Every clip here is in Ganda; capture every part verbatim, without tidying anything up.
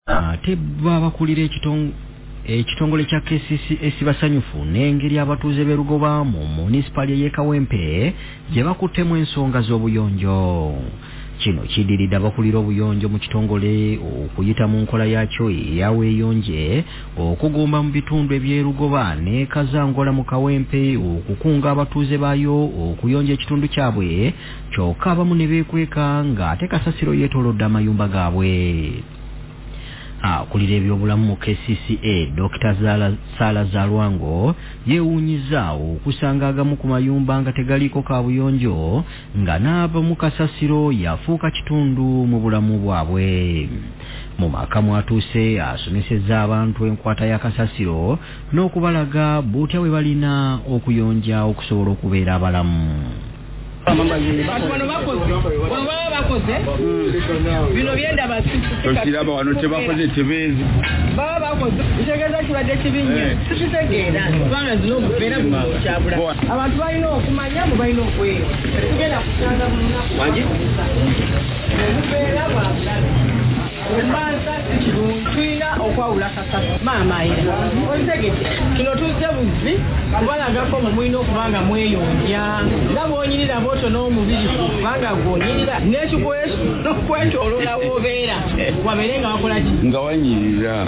ate babakulira ekitongole ekitongole kya K C C S basanyufu n'engeri abatuuze b'e Lugoba mu municipality y'e Kawempe gye bakuttemu ensonga z'obuyonjo. Kino kidiridde abakulira obuyonjo mu kitongole okuyita mu nkola yakyo eyaweeyonje okugumba mu bitundu eby'e Lugoba ne Kazangola mu Kawempe okukunga abatuuze baayo okuyonja ekitundu kyabwe kyokka abamu ne beekweka ng'ate kasasiro yeetoolodde amayumba gaabwe. Akulira ebyobulamu mu K C C A Doctor Sala Zalwango yeewuunyiza okusanga agamu ku mayumba nga tegaliko kaabuyonjo nga n'abamu kasasiro yafuuka kitundu mu bulamu bwabwe. Mu maka mwatuuse asomesezza abantu enkwata ya kasasiro n'okubalaga butya bwe balina okuyonja okusobola okubeera abalamu. Bino byenda basiraba wano tebakoze tebezi baba bakoze kitegeeza kibadde kibinye tukitegeera kubanga zino okubeera mu kyabula abantu balina okumanya mu balina okweyo tugenda kusanga mu nnaku wangi okubeera bwabulala omanza tulina okwawula kasasa maama era otegete kino tuzze buzzi kubalagako mu mulina okubanga mweyonja nga bwonyirira bwoto n'omubiri kubanga gwonyirira n'ekikwesu n'okwetoloola w'obeera wabeere nga wakola ki nga wanyirira.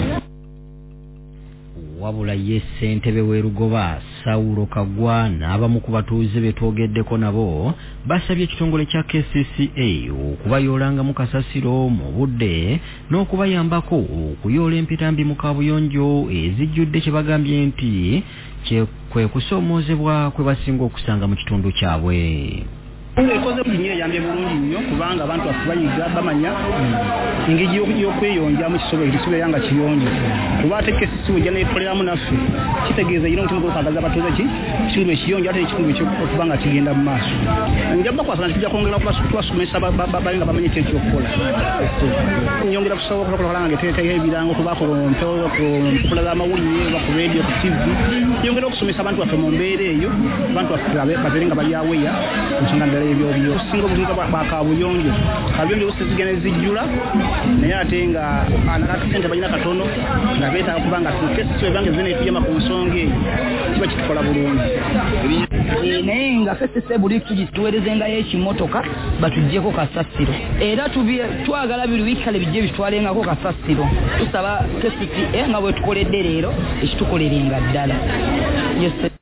Wabula ye ssentebe w'e Lugoba Saulo Kagwa n'abamu ku batuuze be twogeddeko nabo basabye ekitongole kya K C C A okubayolanga mu kasasiro mu budde n'okubayambako okuyoola empitambi mu kaabuyonjo ezijjudde kye bagambye nti kwe kusoomozebwa kwe basinga okusanga mu kitundu kyabwe. Ekoze kunyira yambye bulungi nnyo kubanga abantu bayiga bamanya engeri y'okweyonja mu kisobe ekisube yanga kiyonje kuba ate K C C ojja n'etoleramu naffe kitegeeza yino nti mukagaza abatuuze ki kitundu ekiyonja ate ekitundu ekyokuba kigenda mu maaso njaba kwasana kijja kwongera kubasomesa balinga bamanye ekyo ekyokukola nyongera kusobola okukola nga teteeyo ebirango tubakolompe okukola z'amawulire oba ku radio ku T V nyongera okusomesa abantu baffe mu mbeera eyo abantu baffe babeere nga bali aweya ensonga ndala ebyo byo singa obuzungu bwakabuyonjo kabuyonjo busizigana ezijjula naye ate nga anakasente balina katono nga beetaaga kubanga kesi ebange zina etuyama ku nsonga eyo kiba kitukola bulungi naye nga fesese buli tugituweerezengayo ekimotoka batuggyeko kasasiro era twagala buli wiikale bijje bitwalengako kasasiro tusaba K C C A nga bwe tukoledde leero ekitukolerenga ddala.